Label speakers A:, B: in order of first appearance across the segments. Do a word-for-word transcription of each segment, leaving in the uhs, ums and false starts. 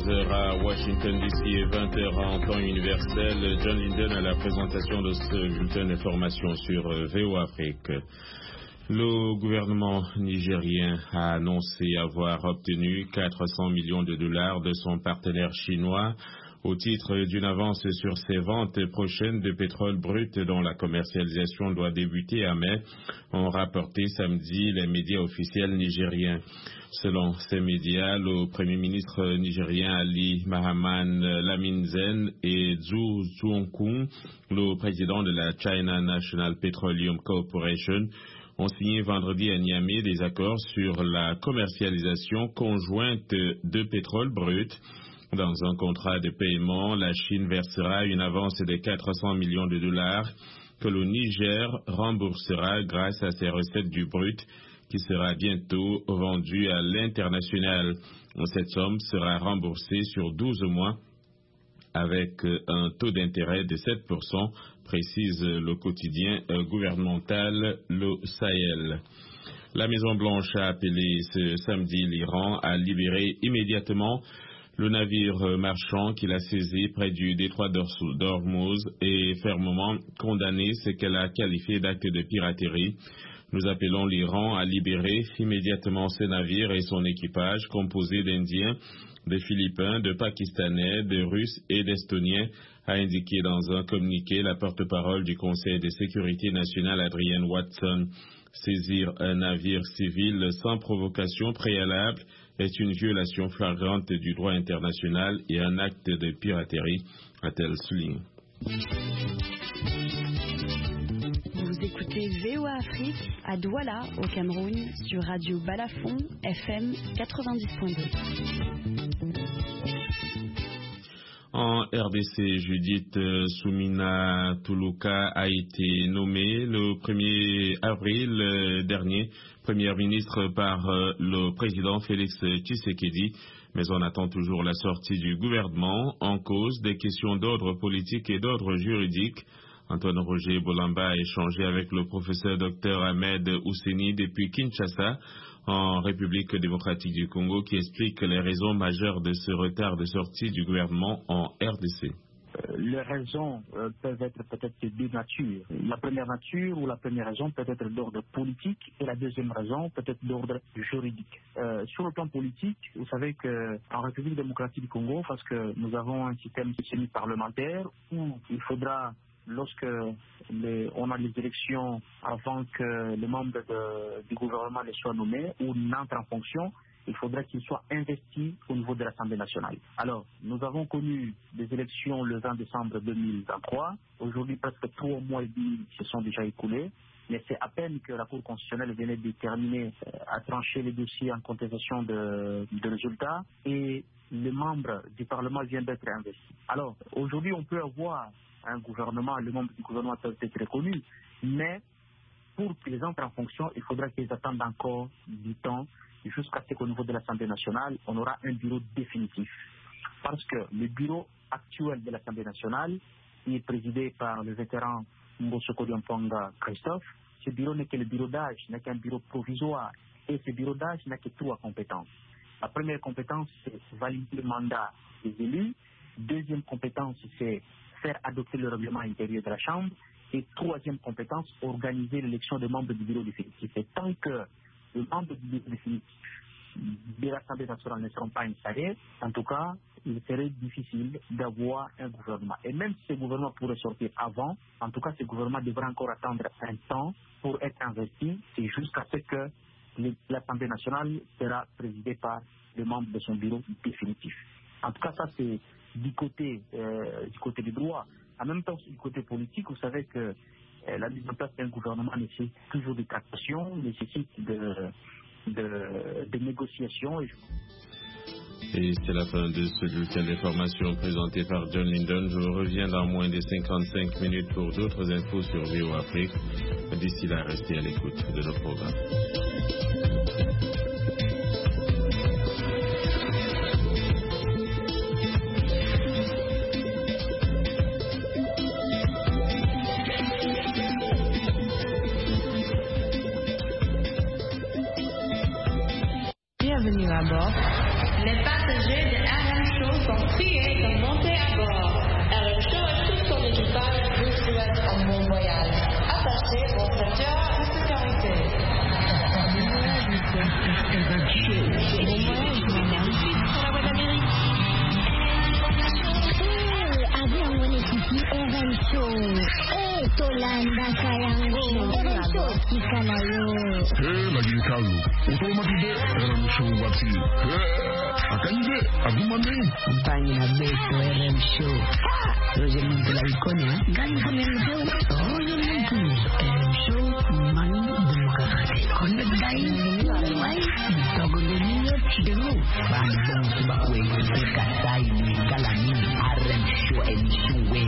A: seize heures à Washington D C et vingt heures en temps universel. John Linden à la présentation de ce bulletin d'information sur V O Afrique. Le gouvernement nigérien a annoncé avoir obtenu quatre cents millions de dollars de son partenaire chinois au titre d'une avance sur ses ventes prochaines de pétrole brut dont la commercialisation doit débuter à mai, ont rapporté samedi les médias officiels nigériens. Selon ces médias, le Premier ministre nigérien Ali Mahaman Laminzen et Zhu Zhuangkun, le président de la China National Petroleum Corporation, ont signé vendredi à Niamey des accords sur la commercialisation conjointe de pétrole brut. Dans un contrat de paiement, la Chine versera une avance de quatre cents millions de dollars que le Niger remboursera grâce à ses recettes du brut qui sera bientôt vendue à l'international. Cette somme sera remboursée sur douze mois avec un taux d'intérêt de sept pour cent, précise le quotidien gouvernemental Le Sahel. La Maison-Blanche a appelé ce samedi l'Iran à libérer immédiatement le navire marchand qu'il a saisi près du détroit d'Ormuz et fermement condamné ce qu'elle a qualifié d'acte de piraterie. Nous appelons l'Iran à libérer immédiatement ce navire et son équipage composé d'Indiens, de Philippins, de Pakistanais, de Russes et d'Estoniens, a indiqué dans un communiqué la porte-parole du Conseil de sécurité nationale Adrienne Watson. Saisir un navire civil sans provocation préalable est une violation flagrante du droit international et un acte de piraterie, a-t-elle souligné.
B: Vous écoutez V O A Afrique à Douala, au Cameroun, sur Radio Balafon, F M quatre-vingt-dix point deux.
A: En R D C, Judith Soumina Toulouka a été nommée le premier avril dernier première ministre par le président Félix Tshisekedi, mais on attend toujours la sortie du gouvernement en cause des questions d'ordre politique et d'ordre juridique. Antoine Roger Bolamba a échangé avec le professeur Dr Ahmed Ouseni depuis Kinshasa, en République démocratique du Congo, qui explique les raisons majeures de ce retard de sortie du gouvernement en R D C.
C: Les raisons euh, peuvent être peut-être de deux natures. La première nature ou la première raison peut être d'ordre politique et la deuxième raison peut être d'ordre juridique. Euh, sur le plan politique, vous savez qu'en République démocratique du Congo, parce que nous avons un système semi-parlementaire où il faudra, lorsque les, on a les élections avant que les membres de, du gouvernement les soient nommés ou n'entrent en fonction, il faudrait qu'ils soient investis au niveau de l'Assemblée nationale. Alors, nous avons connu des élections le vingt décembre deux mille vingt-trois. Aujourd'hui, presque trois mois et demi se sont déjà écoulés. Mais c'est à peine que la Cour constitutionnelle venait de terminer euh, à trancher les dossiers en contestation de, de résultats et les membres du Parlement viennent d'être investis. Alors, aujourd'hui, on peut avoir un gouvernement, les membres du gouvernement peuvent être reconnus, mais pour qu'ils entrent en fonction, il faudra qu'ils attendent encore du temps jusqu'à ce qu'au niveau de l'Assemblée nationale, on aura un bureau définitif. Parce que le bureau actuel de l'Assemblée nationale, qui est présidé par le vétéran Mbosoko Diamponga Christophe, ce bureau n'est que le bureau d'âge, n'est qu'un bureau provisoire. Et ce bureau d'âge n'a que trois compétences. La première compétence, c'est valider le mandat des élus. Deuxième compétence, c'est faire adopter le règlement intérieur de la Chambre. Et troisième compétence, organiser l'élection des membres du bureau définitif. Et tant que les membres du bureau définitif de l'Assemblée nationale ne seront pas installés, en tout cas, il serait difficile d'avoir un gouvernement. Et même si ce gouvernement pourrait sortir avant, en tout cas, ce gouvernement devra encore attendre un temps pour être investi. C'est jusqu'à ce que l'Assemblée nationale sera présidée par les membres de son bureau définitif. En tout cas, ça c'est du côté, euh, du côté du droit. En même temps, du côté politique, vous savez que euh, la mise en place d'un gouvernement nécessite toujours des tractations, nécessite de, de, de négociations. Et...
A: Et c'est la fin de ce bulletin d'information présenté par John Linden. Je reviens dans moins de cinquante-cinq minutes pour d'autres infos sur V O Afrique. D'ici là, restez à l'écoute de nos programmes.
D: Bienvenue à bord. Les passagers de R M Show sont priés de monter à bord. R M Show et tout son équipage vous souhaitent un bon voyage. Attachez vos ceintures de sécurité.
E: R M Show, eh, Tolanda Kayango, R M Show, Kikanayo.
F: Eh, lagi kalu. Untuk mati deh, R M Show wati. Eh, akan je, aku mana?
E: Banyak habis R M Show. Roger Muntul lagi konya. Gani kami R M Show. Roger Muntul. R M Show, mani demokrasi. Konek dai, mai. Togo dunia cedera. Bandung sebab kue dekat saya ni kalami R M Show emisi win.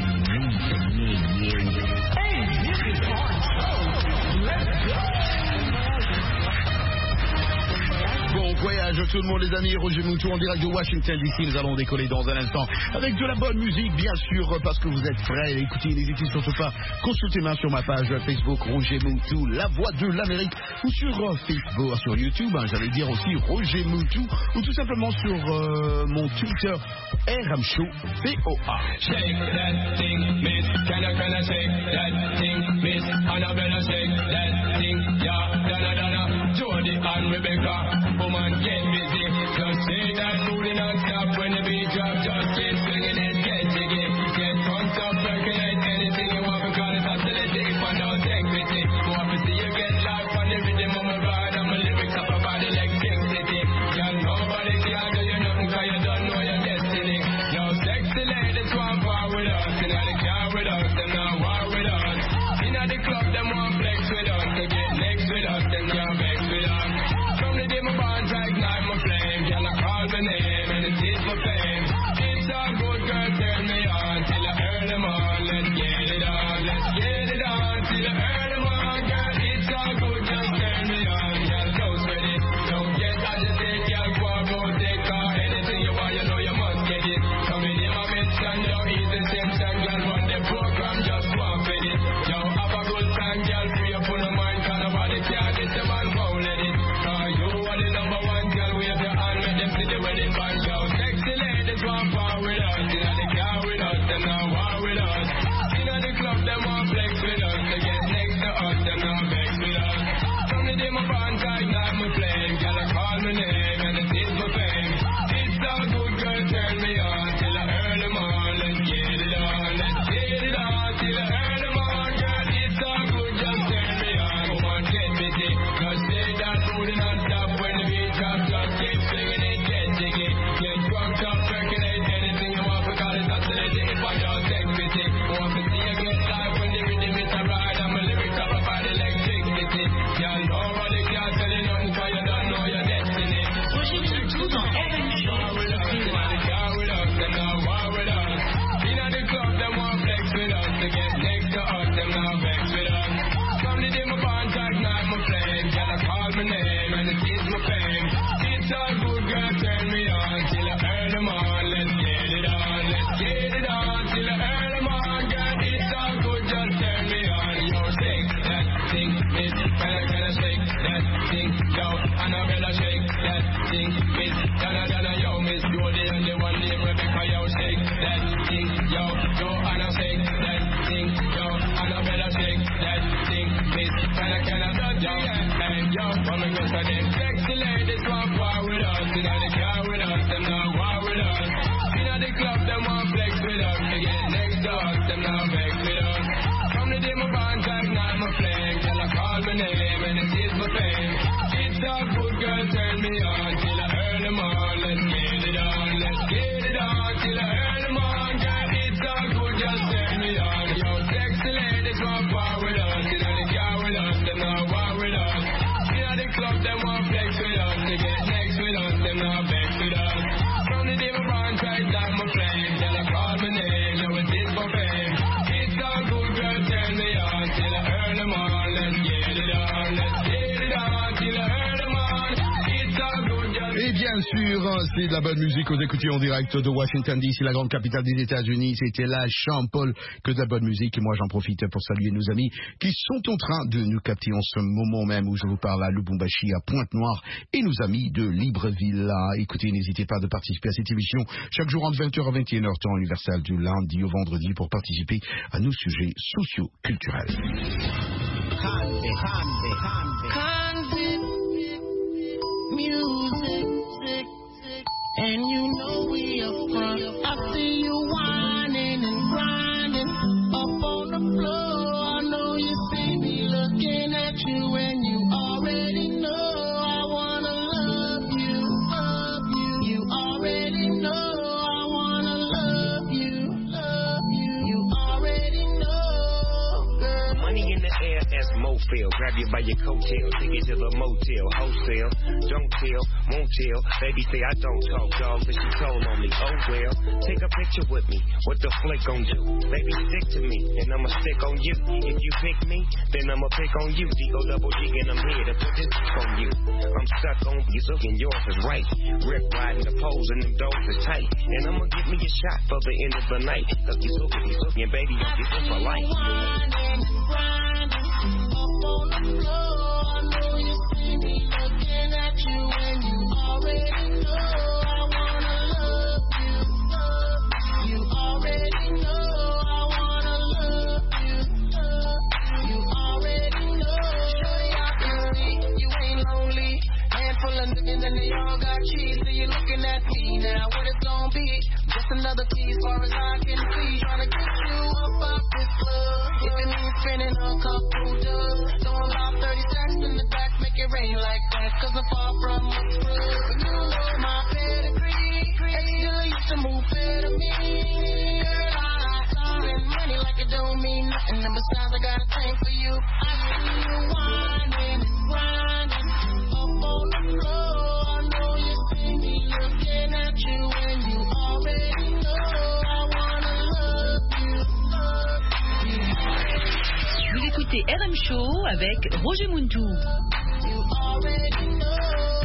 F: Bon voyage tout le monde les amis, Roger Moutou en direct de Washington D C. Nous allons décoller dans un instant avec de la bonne musique bien sûr parce que vous êtes prêts. Écoutez, n'hésitez surtout pas, consultez-moi sur ma page Facebook Roger Moutou, la voix de l'Amérique, ou sur Facebook, sur YouTube, hein, j'allais dire aussi Roger Moutou, ou tout simplement sur euh, mon Twitter R M Show V O A.
G: Shake that thing, miss. Can I, can I shake that thing, miss? Annabella shake that thing, yeah. Donna, Donna, Jody and Rebecca. Woman, get busy. Just say that booty non-stop when the beat drop. Just keep swinging it, get jiggy. Get drunk up, percolate anything you want because it's hostility. If I don't take pity, want to see you get life on the rhythm of my ride. And my lyrics up about the electricity. Girl, nobody can do you nothing because you don't know your destiny. Yo, sexy ladies want war with us. You know they care with us, them not war with us. You know the club, them want flex with us. They get next with us, them can't vex with us. From the day my bonds ignite my flame, girl I call my name and it is my fame. It's all good, girl, turn me on till I earn them on. Let's get it on, let's get it on till I earn them on, girl. It's all good, just turn me on, girl. Don't sweat it, don't get agitated, girl. Go on, go take car. Anything you want, you know you must get it. Come in, my mention, yo, easy Simpson, girl. Run the program, just walk with it. Yo, have a good time, girl. Free up on the mind, cause nobody can get the man won't let it. You are the number one girl, wave your hand, make them see the wedding band, yo. Sexy ladies want power with us, you know they care with us, them not war with us. You know the club, them want flex with us, they get next to us, them not vex with us. From the day my band ignite my flame, girl I call my name and it is my fame. It's all good, girl, turn me on till I earn them on. Let's get it on, let's get it on till I earn them on, girl. It's all good, just turn me on. Come on, get busy, just say that booty non-stop when the beat drop. Just keep swinging it, get jiggy. Get drunk up, percolate anything you want because it's hostility. If I don't take pity, want to see you get life when the rhythm is a ride. And my lyrics up about electricity. Girl, nobody can tell you nothing because you don't know your destiny. Pushing you to the heaven show with us. You know they care with us, them not war with us. You know the club, them want flex with us. They get next to us, them not vex with us. From the day my bond ignite my flame, girl I call my name and it is my fame. It's all good, girl, turn me on till I earn them on. Let's get it on, let's get it on till I earn them on, girl. It's all good, just turn me on. Yo, shake that thing, miss. Can I, can I shake that thing, yo? Annabella shake that thing, miss. Donna, Donna, yo, miss. You're the only one named Rebecca, yo, shake that thing, yo. Yo, Anna shake that thing, yo. Annabella shake that thing, miss. Can I, can I, yo, and yo, come and go to them. Sexy ladies want war with us, you know they care with us, them not war with us. You know the club, them want flex with us, they get next to us, them not vex with us. From the day my bond ignite my flame, till I call my name and it is my fame. It's all good, girl, turn me on till I earn them on. Let's get it on, let's get it on till I earn them on, girl. It's all good, just turn me on. Yo, sexy ladies want war with us, you know they care with us, them not war with us. You know the club, them want flex with us, they get next with us, them not
F: Bien sûr, c'est de la bonne musique. Vous écoutez en direct de Washington D C, la grande capitale des États-Unis. C'était là Jean-Paul, que de la bonne musique. Et moi, j'en profite pour saluer nos amis qui sont en train de nous capter en ce moment même où je vous parle à Lubumbashi, à Pointe-Noire, et nos amis de Libreville. Écoutez, n'hésitez pas de participer à cette émission chaque jour entre vingt heures à vingt et une heures, temps universel, du lundi au vendredi, pour participer à nos sujets socio-culturels.
H: Handy, handy, handy. Handy music, and you know we up front. I see you whining and grinding up on the floor. I know you see me looking at you, and you already know I wanna love you, love you. You already know I wanna love you, love you. You already know, girl.
I: Money in the air as Mofil. Grab you by your coattail, take you to the motel, wholesale. Don't tell, won't tell. Baby say I don't talk, dog, but she told on me. Oh well, take a picture with me. What the flick gon' do? Baby, stick to me, and I'ma stick on you. If you pick me, then I'ma pick on you. D O double G, and I'm here to put this on you. I'm stuck on you, and yours is right. Rip riding the poles, and them doors is tight. And I'ma give me a shot for the end of the night. Cause you so good, you so good, baby, you get this for life.
H: On the floor, I know you see me looking at you, and you already know I wanna love you, love you. You already know I wanna love you, love you. You already know. Shorty, I can see you ain't lonely. Handful of niggas and they all got cheese, so you looking at me now. What it's gonna be? Just another piece, far as I can see. Trying to get you up out this club. If it means spending a couple dubs, throwing about thirty stacks in the back, make it rain like that. Cause I'm far from a scrub. You know my pedigree. And still used to move better me. Girl, I spend money like it don't mean nothing. And besides, I got a thing for you. I see you whining and grinding up on the floor. I know you see me looking at you, and you already know I wanna love you, love you.
B: Vous écoutez R M Show avec Roger Muntu.
H: You already know.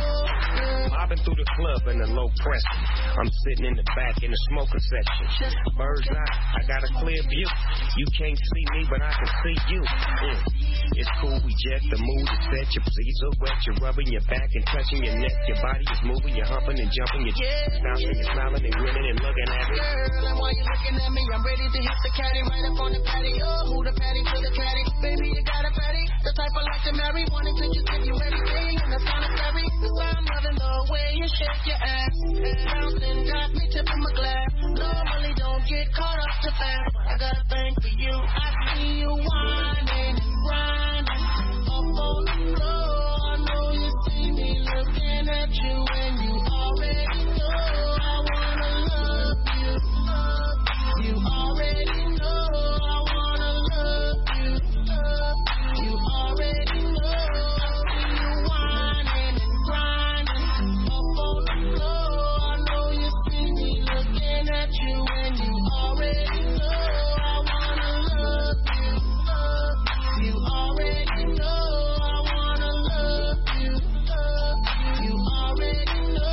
I: Mobbing through the club in a low press. I'm sitting in the back in the smoker section. Bird's eye, I got a clear view. You can't see me, but I can see you. Mm. It's cool, we jet, the mood is set. Your pleats are wet, you're rubbing your back and touching your neck. Your body is moving, you're humping and jumping. You're yeah. bouncing, you're smiling and grinning and looking at me.
H: Girl, and while you're looking at me, I'm ready to hit the caddy right up on the patio. Move the patty to the caddy. Baby, you got a patty, the type I like to marry. Wanting to just give you everything in the sanitary. Cause I'm loving the way you shake your ass. Bouncing, got me tipping my glass. Normally don't get caught up too fast. I got a thing for you. I see you whining and grinding up on the floor. I know you see me looking at you, and you already know I wanna love you, love you. You already know I wanna love you, love you. You already know. I see you whining and grinding up on the floor. I know you see me looking at you, and you already know I wanna love you, love you. You already know I wanna love you, love you. You already know,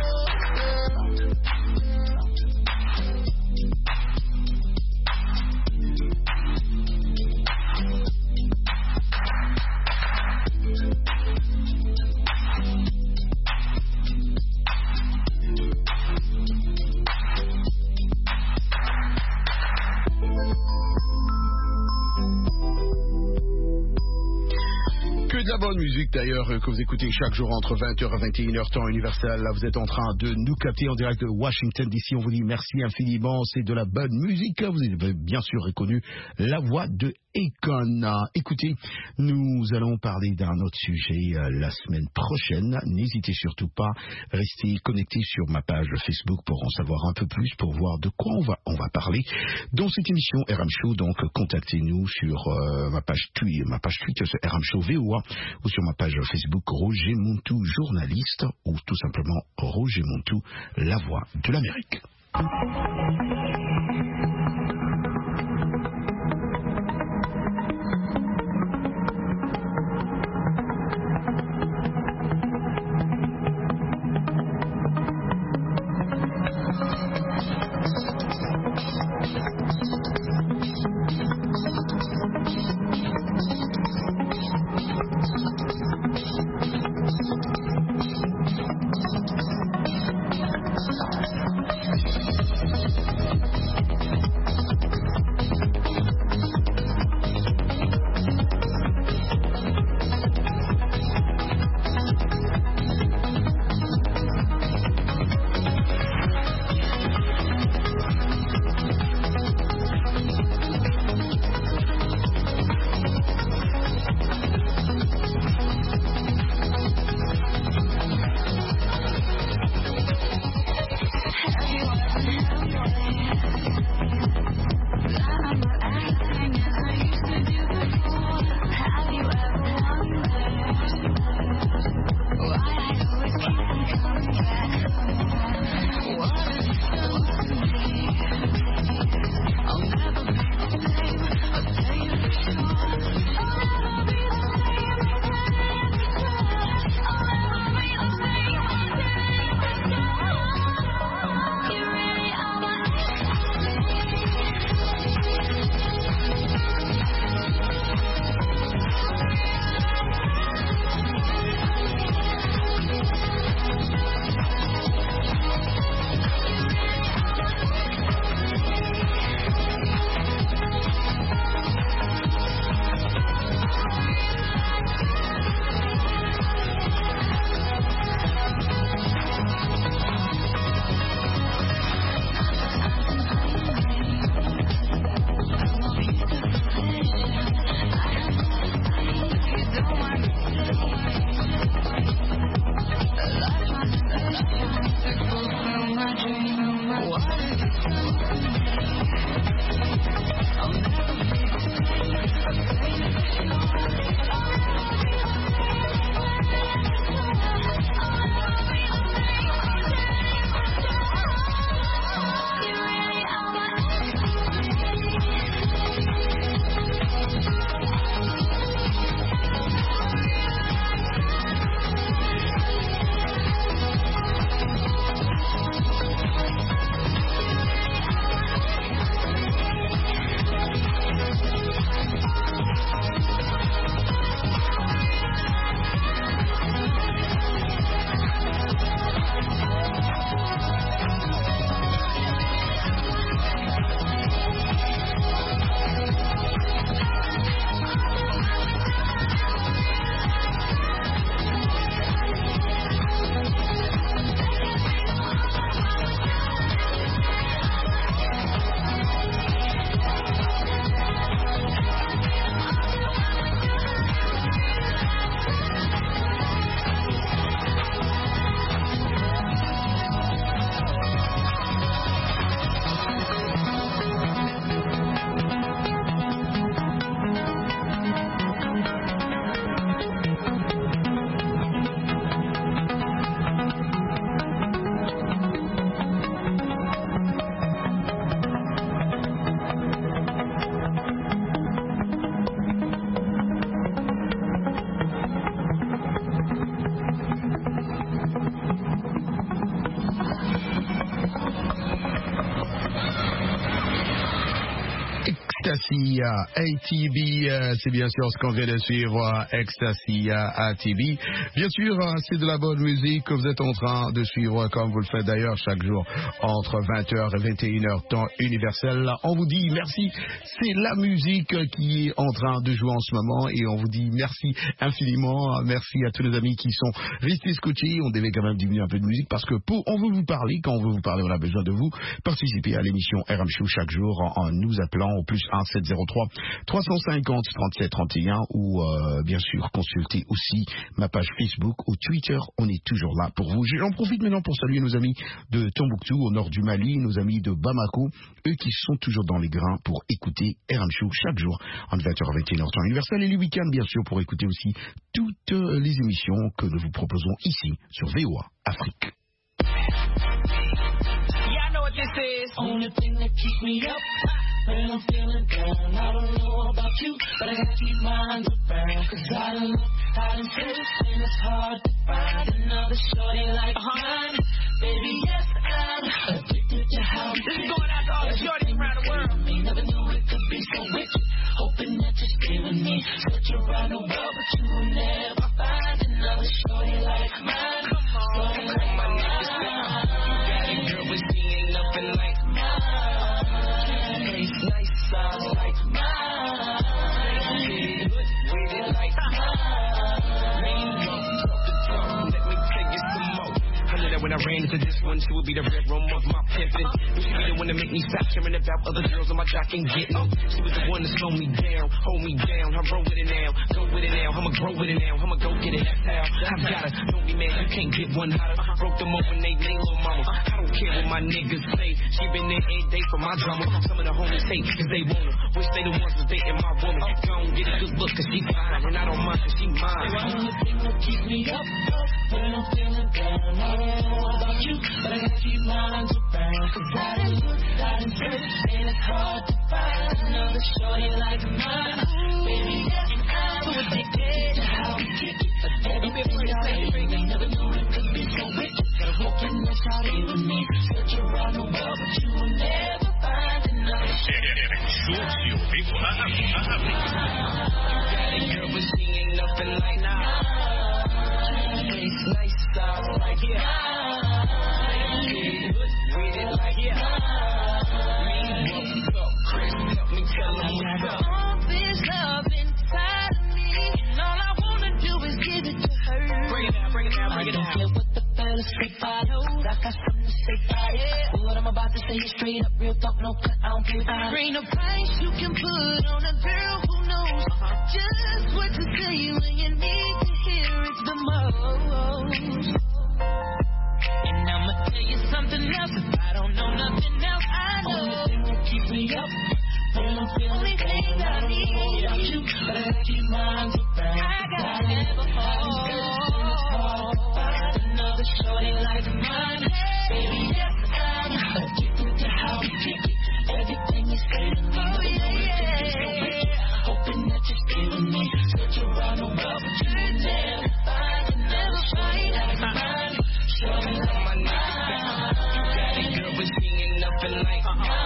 H: girl.
F: Que de la bonne musique d'ailleurs que vous écoutez chaque jour entre vingt heures et vingt et une heures, temps universel. Là, vous êtes en train de nous capter en direct de Washington D C. On vous dit merci infiniment. C'est de la bonne musique. Vous avez bien sûr reconnu la voix de Akon. Écoutez, nous allons parler d'un autre sujet euh, la semaine prochaine. N'hésitez surtout pas, restez connectés sur ma page Facebook pour en savoir un peu plus, pour voir de quoi on va, on va parler dans cette émission R M Show. Donc, contactez-nous sur euh, ma page Twitter, ma page Twitter, c'est R M Show V O A, ou sur ma page Facebook Roger Muntu, journaliste, ou tout simplement Roger Muntu, la voix de l'Amérique. Ecstasy A T B, euh, c'est bien sûr ce qu'on vient de suivre, euh, Ecstasy A T B. Bien sûr, euh, c'est de la bonne musique que vous êtes en train de suivre, comme vous le faites d'ailleurs chaque jour entre vingt heures et vingt et une heures, temps universel. On vous dit merci, c'est la musique qui est en train de jouer en ce moment et on vous dit merci infiniment. Merci à tous les amis qui sont restés scotchés. On devait quand même diminuer un peu de musique parce que pour, on veut vous parler, quand on veut vous parler, on a besoin de vous. Participez à l'émission R M Show chaque jour en, en nous appelant au plus un sept zéro trois trois cent cinquante trente-sept trente et un ou euh, bien sûr consultez aussi ma page Facebook ou Twitter, on est toujours là pour vous. J'en profite maintenant pour saluer nos amis de Tombouctou au nord du Mali, nos amis de Bamako, eux qui sont toujours dans les grains pour écouter R M Show chaque jour entre vingt heures et vingt et une heures temps universel et les week-ends bien sûr pour écouter aussi toutes les émissions que nous vous proposons ici sur V O A Afrique.
H: Yeah, I know what this is. Only thing that keeps me up when I'm feeling down. I don't know about you, but I gotta keep my eyes open. Cause I done look, I done searched, and it's hard to find another shorty like mine. Baby, yes, I'm addicted to how this is going out to all the shorties around the world. I never knew it could be so rich. Hoping that you stay with me. Search around the world, but you will never find another shorty like mine. Shorty like mine.
I: When I ran into this one, she would be the red room of my pimpin'. She be the one to make me stop caring about other girls on my jock and get them. She was the one to slow me down, hold me down. I roll with it now, go with it now. I'ma grow with it now, I'ma go get it. That's how I got her. Don't be mad, you can't get one hotter. Broke them open, they they little mama. I don't care what my niggas say. She been there every day for my drama. Some of the homies hate cause they want her. Wish they the ones that's dating my woman. Go and get a good look cause she fine, and I don't mind cause she mine.
H: The only thing that keeps me up when I'm feeling down. I don't know about you, but I gotta keep my eyes open. Cause I done look, I done search, and it's hard to find another shorty like mine. Baby, yes, I'm so addicted to how we kick it. Everything I say, I never knew it could be so rich. Hoping that y'all stay with me. Search around the world, but you will never find another shorty. You got a girl, but she ain't nothing like nah. Nice, nice, style like yeah. a straight follow. I got something to say about it. What I'm about to say is straight up, real talk, no cut, I don't care about it. Ain't no price you can put on a girl who knows just what to say when you need to hear it the most. And I'ma tell you something else, if I don't know nothing else, I know. Only thing that keeps me up, only thing that I need without you, but I gotta keep mine around. I gotta never fall. Find another shorty like mine. Baby, yes, I'm addicted to how we kick it. Everything you say to me, oh, yeah, yeah. Hoping that you're feeling me. Search around the world, but you never find another shorty like mine. Shorty like my nigga. You got it, girl, we're singing nothing like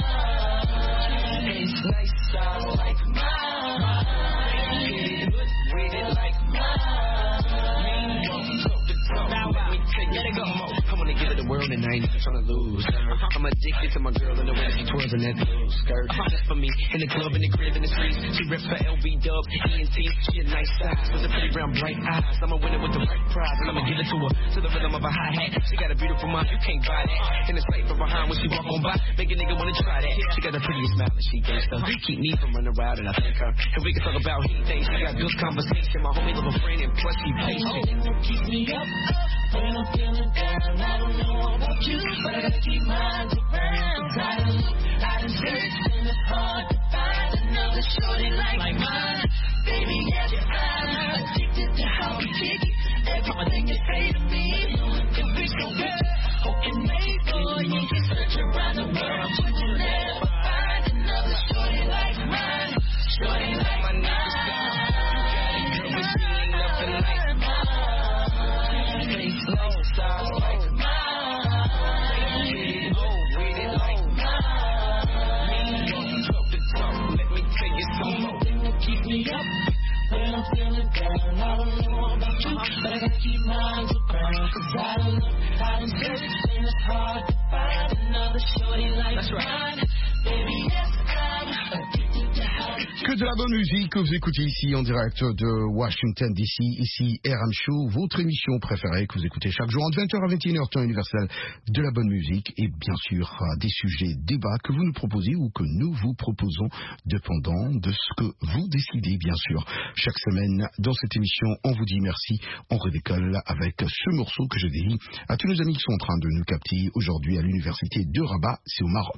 H: mine. It's nice, sound like mine. Get it, with it like mine. Me, won't talk the talk. Let me take it, let it go. I wanna give it the world and I ain't even trying to lose. I'm addicted to my girl and the way she twirls in that little skirt. Just for me, in the club, in the crib, in the streets. She rips for L B Dub, E N T. She a nice size with a pretty brown, bright eyes. I'ma win it with the right prize and I'ma give it to her to the rhythm of a hi-hat. She got a beautiful mind, you can't buy that. And it's right from behind when she walk on by, make a nigga wanna try that. She got the prettiest smile and she gangsta. Keep me from running wild and I thank her. And we can talk about heat things. She got good conversation. My homie little friend and plus she patient. Keep me up when I'm feeling down. I don't know about you, but I gotta keep mine around. I done look, I done searched, and it's hard to find another shorty like, like mine. Baby, yes, I'm addicted to how we kick it. Everything you say to me, if it's so good, hoping made for you. Search around the world, but you never find another shorty like mine. Shorty like my nine. Girl, we're singing nothing like mine. Face low, style like mine. Get it, oh, read it like mine. Me, don't talk the talk, let me tell you some more. Thing that keep me up when I'm feeling down. I don't know about you, but I gotta keep mine around. Cause I don't know, I done searched and it's hard to find another shorty like That's mine. Right. Baby, yes, I'm addicted to how
F: Que de la bonne musique que vous écoutez ici en direct de Washington D C, ici R M Show, votre émission préférée que vous écoutez chaque jour entre vingt heures à vingt et une heures temps universel, de la bonne musique et bien sûr des sujets débats que vous nous proposez ou que nous vous proposons dépendant de ce que vous décidez bien sûr. Chaque semaine dans cette émission, on vous dit merci, on redécolle avec ce morceau que je dédie à tous nos amis qui sont en train de nous capter aujourd'hui à l'université de Rabat, c'est au Maroc.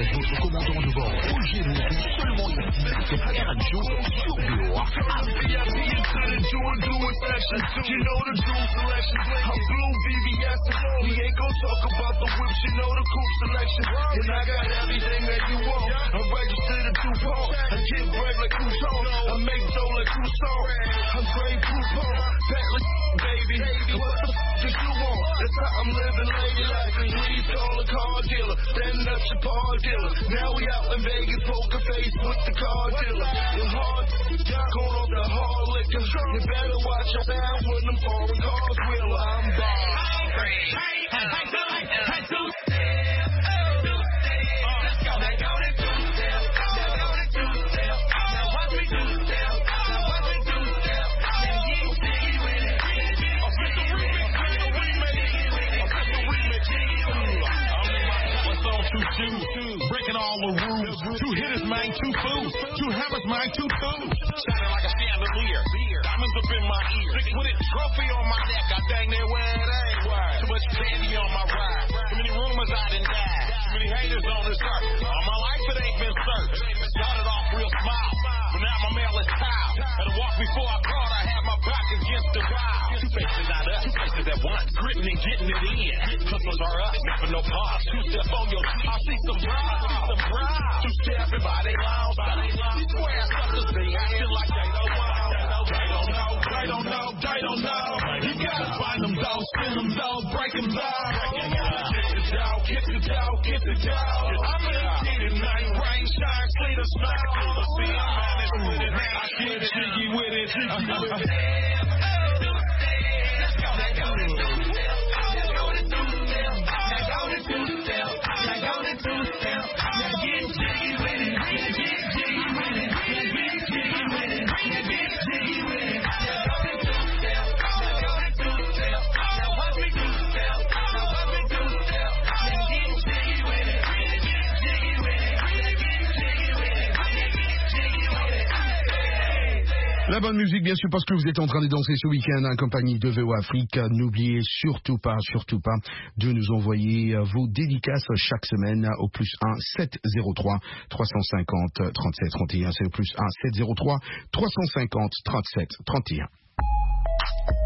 F: avec votre commandant de bord, Roger Moutou, seulement ici, sur R M Show, sur V O A.
J: You know the true selection. I'm blue V V S. We ain't gon' talk about the whips. You know the cool selection. And I got everything that you want. I'm registered to DuPont. I get bread like Couton. I make dough like Couton. I'm great coupon. Fat like baby. What the f*** do you want? That's how I'm living lady like. Please call a car dealer. Then that's your car dealer. Now we out in Vegas. Poker face with the car dealer. The hard going off the hard liquor. You better watch your sound when them foreign cars wheel. I'm bald. Hey, hey, hey, hey, hey, two step. Two step. Let's go. Now go to two step. Now go to two step. Now watch me two step. Now watch me two step. Now get jiggy with it. Official remix. Official remix. Official remix. What's on two shoes? Breaking all the rules. Two hitters, man. Two fools. Two hammers, man. Two fools. Shining like a chandelier. Diamonds up in my ear. Six with it. Trophy on my neck. I dang near where it ain't. Too much candy on my ride. Too many rumors I done died. Too many haters on this earth. All my life it ain't been searched. Started off real smile, but now my mail is tiled. Had to walk before I crawled. I had my back against the wall. Two faces not us. Two faces at once. Gritting and getting it in. Customers are up. Never no pause. Two step on your seat. I see some bras. I see some bras. Two stepping by they lounge. By they lounge. These square suckers they acting like they don't know. They don't know. They don't know. They don't know. You gotta find them though. Spin them though. Break them down. Kick the dough. Kick the dough. Kick the dough. I'm in the heated night. Rain shine. Clean the smile. See I'm managed with it. I get jiggy with it. Jiggy with it. Let's go. Now go to two step. Now go to two step. Now go to two step. Now go to two step. Now get jiggy with it. Get jiggy with it. Get jiggy with it. Get jiggy with it. Now go to two step. Now go to two step. Now watch me two step. Now watch me two step. Now get jiggy with it. Get jiggy with it. Get jiggy with it. Get jiggy with it.
F: La bonne musique, bien sûr, parce que vous êtes en train de danser ce week-end en compagnie de V O Afrique. N'oubliez surtout pas, surtout pas, de nous envoyer vos dédicaces chaque semaine au plus un sept zéro trois trois cent cinquante trente-sept trente et un. C'est au plus un sept zéro trois trois cent cinquante trente-sept trente et un.